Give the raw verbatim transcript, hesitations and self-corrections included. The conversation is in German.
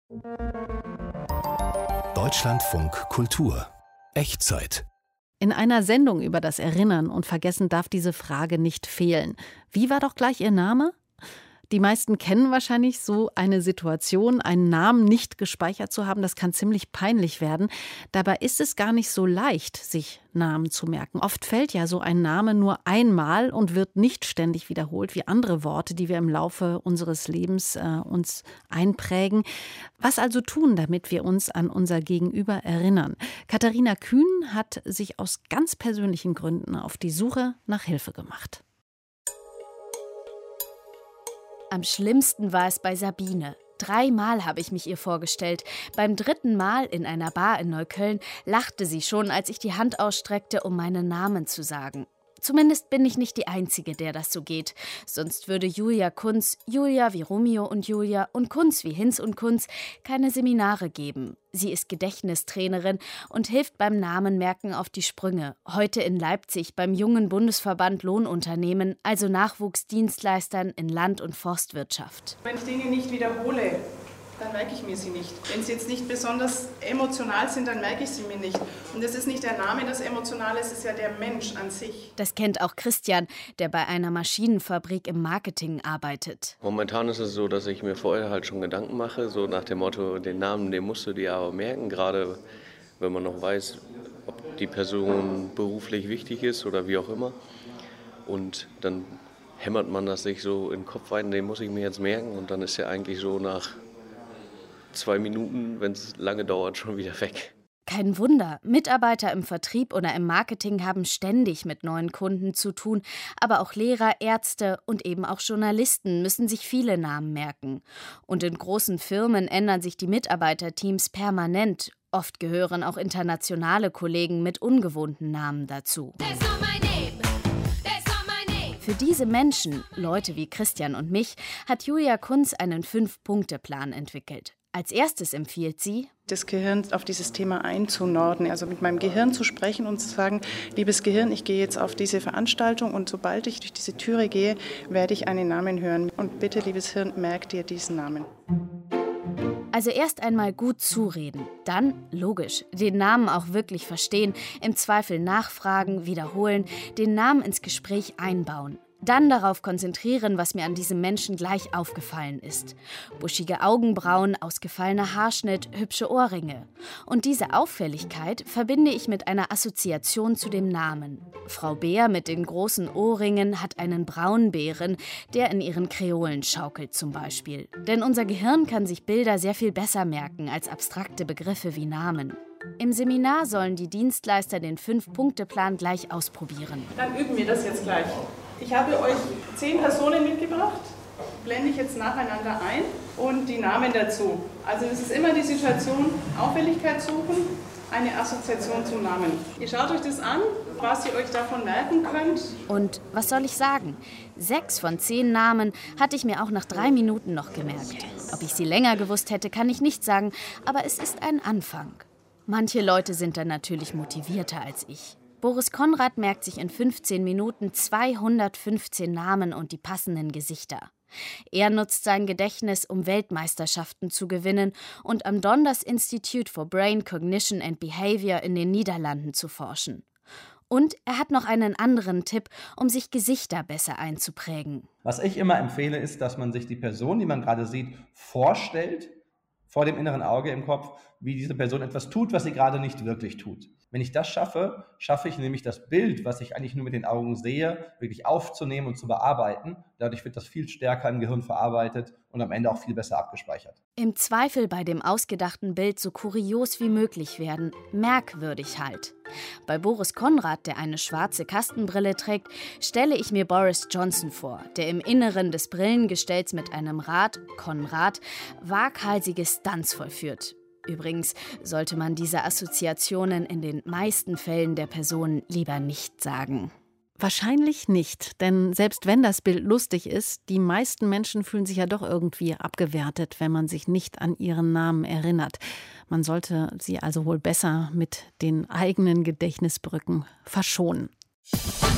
Deutschlandfunk Kultur. Echtzeit. In einer Sendung über das Erinnern und Vergessen darf diese Frage nicht fehlen. Wie war doch gleich Ihr Name? Die meisten kennen wahrscheinlich so eine Situation, einen Namen nicht gespeichert zu haben. Das kann ziemlich peinlich werden. Dabei ist es gar nicht so leicht, sich Namen zu merken. Oft fällt ja so ein Name nur einmal und wird nicht ständig wiederholt, wie andere Worte, die wir im Laufe unseres Lebens äh, uns einprägen. Was also tun, damit wir uns an unser Gegenüber erinnern? Katharina Kühn hat sich aus ganz persönlichen Gründen auf die Suche nach Hilfe gemacht. Am schlimmsten war es bei Sabine. Dreimal habe ich mich ihr vorgestellt. Beim dritten Mal in einer Bar in Neukölln lachte sie schon, als ich die Hand ausstreckte, um meinen Namen zu sagen. Zumindest bin ich nicht die Einzige, der das so geht. Sonst würde Julia Kunz, Julia wie Romeo und Julia und Kunz wie Hinz und Kunz, keine Seminare geben. Sie ist Gedächtnistrainerin und hilft beim Namenmerken auf die Sprünge. Heute in Leipzig beim jungen Bundesverband Lohnunternehmen, also Nachwuchsdienstleistern in Land- und Forstwirtschaft. Wenn ich Dinge nicht wiederhole, dann merke ich mir sie nicht. Wenn sie jetzt nicht besonders emotional sind, dann merke ich sie mir nicht. Und es ist nicht der Name, das Emotionale, es ist ja der Mensch an sich. Das kennt auch Christian, der bei einer Maschinenfabrik im Marketing arbeitet. Momentan ist es so, dass ich mir vorher halt schon Gedanken mache, so nach dem Motto, den Namen, den musst du dir aber merken, gerade wenn man noch weiß, ob die Person beruflich wichtig ist oder wie auch immer. Und dann hämmert man das sich so in den Kopf rein, den muss ich mir jetzt merken. Und dann ist ja eigentlich so nach zwei Minuten, wenn es lange dauert, schon wieder weg. Kein Wunder, Mitarbeiter im Vertrieb oder im Marketing haben ständig mit neuen Kunden zu tun. Aber auch Lehrer, Ärzte und eben auch Journalisten müssen sich viele Namen merken. Und in großen Firmen ändern sich die Mitarbeiterteams permanent. Oft gehören auch internationale Kollegen mit ungewohnten Namen dazu. Für diese Menschen, Leute wie Christian und mich, hat Julia Kunz einen Fünf-Punkte-Plan entwickelt. Als erstes empfiehlt sie, das Gehirn auf dieses Thema einzunorden, also mit meinem Gehirn zu sprechen und zu sagen, liebes Gehirn, ich gehe jetzt auf diese Veranstaltung und sobald ich durch diese Türe gehe, werde ich einen Namen hören. Und bitte, liebes Hirn, merk dir diesen Namen. Also erst einmal gut zureden, dann, logisch, den Namen auch wirklich verstehen, im Zweifel nachfragen, wiederholen, den Namen ins Gespräch einbauen. Dann darauf konzentrieren, was mir an diesem Menschen gleich aufgefallen ist. Buschige Augenbrauen, ausgefallener Haarschnitt, hübsche Ohrringe. Und diese Auffälligkeit verbinde ich mit einer Assoziation zu dem Namen. Frau Bär mit den großen Ohrringen hat einen Braunbären, der in ihren Kreolen schaukelt zum Beispiel. Denn unser Gehirn kann sich Bilder sehr viel besser merken als abstrakte Begriffe wie Namen. Im Seminar sollen die Dienstleister den Fünf-Punkte-Plan gleich ausprobieren. Dann üben wir das jetzt gleich. Ich habe euch zehn Personen mitgebracht, blende ich jetzt nacheinander ein und die Namen dazu. Also es ist immer die Situation, Auffälligkeit suchen, eine Assoziation zum Namen. Ihr schaut euch das an, was ihr euch davon merken könnt. Und was soll ich sagen? Sechs von zehn Namen hatte ich mir auch nach drei Minuten noch gemerkt. Ob ich sie länger gewusst hätte, kann ich nicht sagen, aber es ist ein Anfang. Manche Leute sind dann natürlich motivierter als ich. Boris Konrad merkt sich in fünfzehn Minuten zweihundertfünfzehn Namen und die passenden Gesichter. Er nutzt sein Gedächtnis, um Weltmeisterschaften zu gewinnen und am Donders Institute for Brain Cognition and Behavior in den Niederlanden zu forschen. Und er hat noch einen anderen Tipp, um sich Gesichter besser einzuprägen. Was ich immer empfehle, ist, dass man sich die Person, die man gerade sieht, vorstellt, vor dem inneren Auge im Kopf, wie diese Person etwas tut, was sie gerade nicht wirklich tut. Wenn ich das schaffe, schaffe ich nämlich das Bild, was ich eigentlich nur mit den Augen sehe, wirklich aufzunehmen und zu bearbeiten. Dadurch wird das viel stärker im Gehirn verarbeitet und am Ende auch viel besser abgespeichert. Im Zweifel bei dem ausgedachten Bild so kurios wie möglich werden, merkwürdig halt. Bei Boris Konrad, der eine schwarze Kastenbrille trägt, stelle ich mir Boris Johnson vor, der im Inneren des Brillengestells mit einem Rad, Konrad, waghalsige Stunts vollführt. Übrigens sollte man diese Assoziationen in den meisten Fällen der Person lieber nicht sagen. Wahrscheinlich nicht, denn selbst wenn das Bild lustig ist, die meisten Menschen fühlen sich ja doch irgendwie abgewertet, wenn man sich nicht an ihren Namen erinnert. Man sollte sie also wohl besser mit den eigenen Gedächtnisbrücken verschonen.